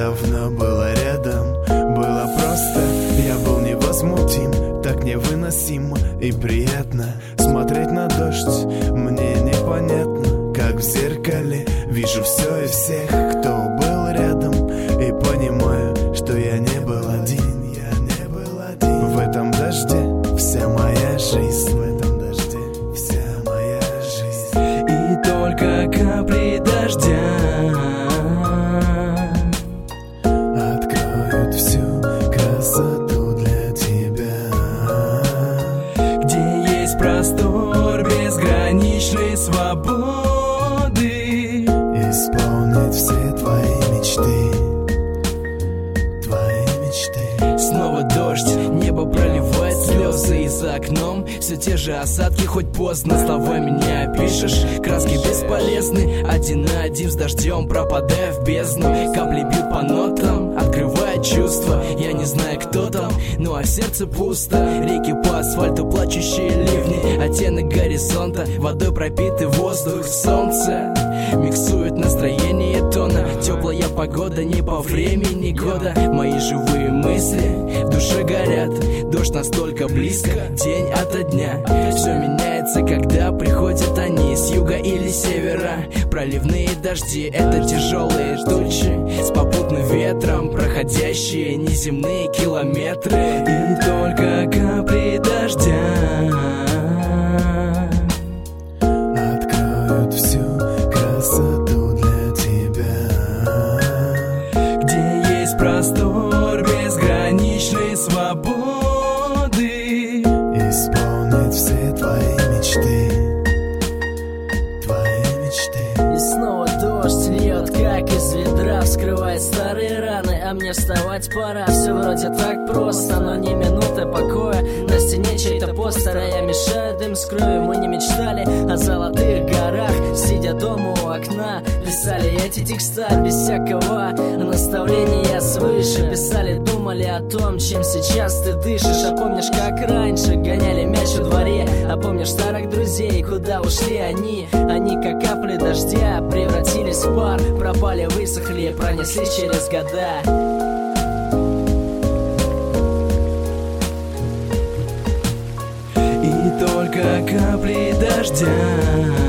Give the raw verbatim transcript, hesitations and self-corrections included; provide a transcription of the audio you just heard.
давно было рядом. Было просто, я был невозмутим. Так невыносимо и приятно смотреть на дождь. Мне непонятно, как в зеркале вижу все и всех, кто был рядом. И понимаю, что я не был один. Я не был один. В этом дожде вся моя жизнь. В этом дожде вся моя жизнь. И только капли дождя откроют всю красоту для тебя, где есть простор безграничной свободы, исполнить все твои мечты, твои мечты. Снова дождь, небо проливает слезы, и за окном все те же осадки, хоть поздно словами не опишешь. Краски бесполезны, один на один с дождем, пропадая в бездну. Капли бьют по нотам, открывая чувства. Я не знаю, кто там, ну а в сердце пусто. Реки по асфальту, плачущие ливни, оттенок горизонта, водой пропитый воздух. Солнце миксует настроение тона. Теплая погода не по времени года. Мои живые мысли в душе горят. Дождь настолько близко, день ото дня. Все меняется, когда приходят они с юга или севера. Проливные дожди — это тяжелые тучи с попутным ветром, проходящие неземные километры. И только капли дождя откроют всю красоту для тебя, где есть простор безграничной свободы, исполнить все твои мечты, твои мечты. И снова дождь льет, как из ведра, вскрывает старые раны, а мне вставать пора. Все вроде так просто, но не минуты покоя. На стене чей-то постер, а я мешаю дым с кровью. Мы не мечтали о золотых горах, сидя дома у окна, писали эти текста без всякого наставления свыше. Писали, думали о том, чем сейчас ты дышишь. А помнишь, как раньше гоняли мяч во дворе? А помнишь старых друзей, куда ушли они? Они, как капли дождя, превратились в пар, пропали, высохли, пронеслись через года. и только капли дождя